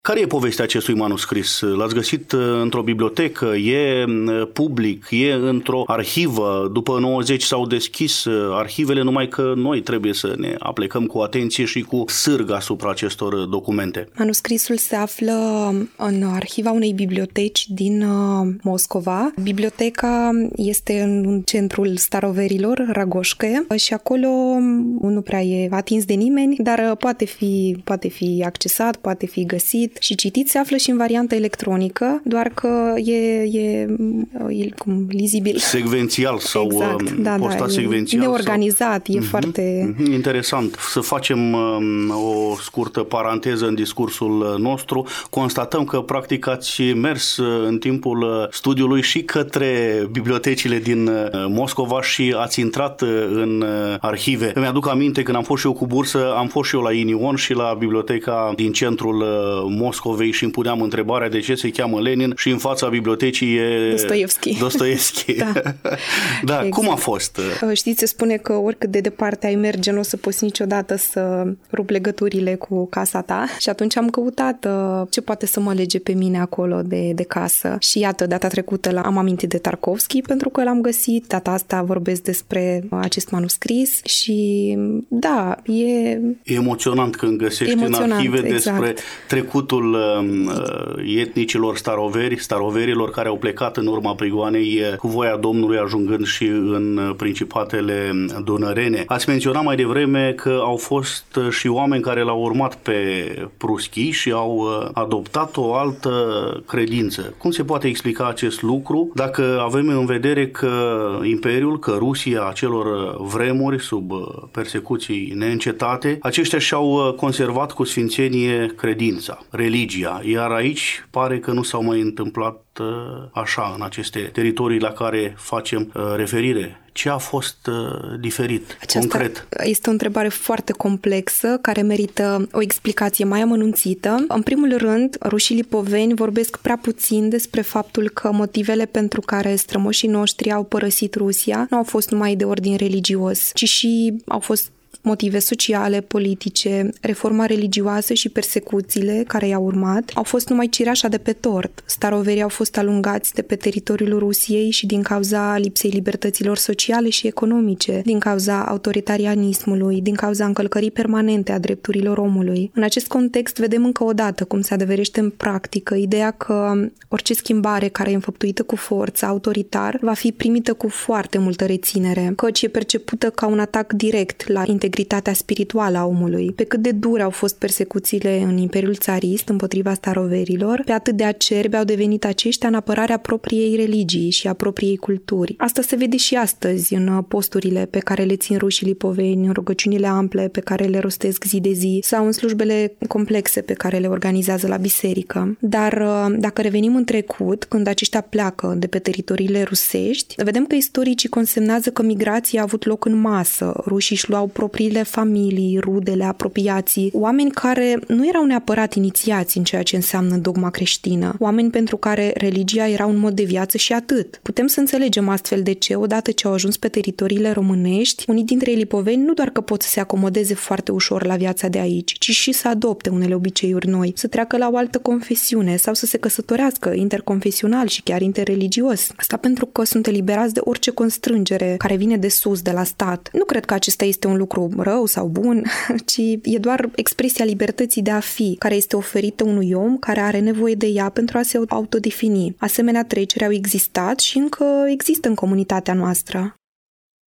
Care e povestea acestui manuscris? L-ați găsit într-o bibliotecă? E public? E într-o arhivă? După 90 s-au deschis arhivele, numai că noi trebuie să ne aplecăm cu atenție și cu sârg asupra acestor documente. Manuscrisul se află în arhiva unei biblioteci din Moscova. Biblioteca este în centrul staroverilor, Ragoșcă, și acolo nu prea e atins de nimeni, dar poate fi accesat, poate fi găsit și citit. Se află și în variantă electronică, doar că e lizibil. Secvențial sau exact, postat secvențial. Neorganizat, e foarte... Interesant. Să facem o scurtă paranteză în discursul nostru. Constatăm că practic ați mers în timpul studiului și către bibliotecile din Moscova și ați intrat în arhive. Îmi aduc aminte, când am fost și eu cu bursă, am fost și eu la Inion și la biblioteca din centrul Moscovei și îmi puneam întrebarea de ce se cheamă Lenin și în fața bibliotecii e Dostoevski. Da, exact. Cum a fost? Știți, se spune că oricât de departe ai merge, nu o să poți niciodată să rup legăturile cu casa ta și atunci am căutat ce poate să mă lege pe mine acolo de casă. Și iată, data trecută am amintit de Tarkovski pentru că l-am găsit, data asta vorbesc despre acest manuscris și da, e emoționant când găsești în arhive despre trecutul etnicilor staroverilor care au plecat în urma prigoanei cu voia Domnului, ajungând și în principatele dunărene. Ați menționat mai devreme că au fost și oameni care l-au urmat pe Pruschi și au adoptat o altă credință. Cum se poate explica acest lucru dacă avem în vedere că Imperiul, că Rusia acelor vremuri sub persecuții neîncetate, aceștia și-au conservat cu sfințenie credința, religia, iar aici pare că nu s-au mai întâmplat așa în aceste teritorii la care facem referire. Ce a fost diferit, concret? Este o întrebare foarte complexă, care merită o explicație mai amănunțită. În primul rând, rușii lipoveni vorbesc prea puțin despre faptul că motivele pentru care strămoșii noștri au părăsit Rusia nu au fost numai de ordin religios, ci și au fost motive sociale, politice, reforma religioasă și persecuțiile care i-au urmat au fost numai cireașa de pe tort. Staroverii au fost alungați de pe teritoriul Rusiei și din cauza lipsei libertăților sociale și economice, din cauza autoritarianismului, din cauza încălcării permanente a drepturilor omului. În acest context vedem încă o dată cum se adeverește în practică ideea că orice schimbare care e înfăptuită cu forță, autoritar, va fi primită cu foarte multă reținere, căci e percepută ca un atac direct la integritatea spirituală a omului. Pe cât de dure au fost persecuțiile în Imperiul Țarist împotriva staroverilor, pe atât de acerbi au devenit aceștia în apărarea propriei religii și a propriei culturi. Asta se vede și astăzi în posturile pe care le țin rușii lipoveni, în rugăciunile ample pe care le rostesc zi de zi sau în slujbele complexe pe care le organizează la biserică. Dar dacă revenim în trecut, când aceștia pleacă de pe teritoriile rusești, vedem că istoricii consemnează că migrația a avut loc în masă. Rușii își luau propriile familii, rudele, apropiații, oameni care nu erau neapărat inițiați în ceea ce înseamnă dogma creștină, oameni pentru care religia era un mod de viață și atât. Putem să înțelegem astfel de ce, odată ce au ajuns pe teritoriile românești, unii dintre lipoveni nu doar că pot să se acomodeze foarte ușor la viața de aici, ci și să adopte unele obiceiuri noi, să treacă la o altă confesiune sau să se căsătorească interconfesional și chiar interreligios. Asta pentru că sunt eliberați de orice constrângere care vine de sus, de la stat. Nu cred că acesta este un lucru rău sau bun, ci e doar expresia libertății de a fi, care este oferită unui om care are nevoie de ea pentru a se autodefini. Asemenea treceri au existat și încă există în comunitatea noastră.